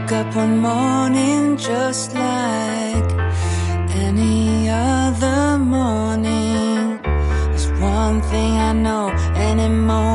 Woke up one morning just like any other morning. There's one thing I know, any moment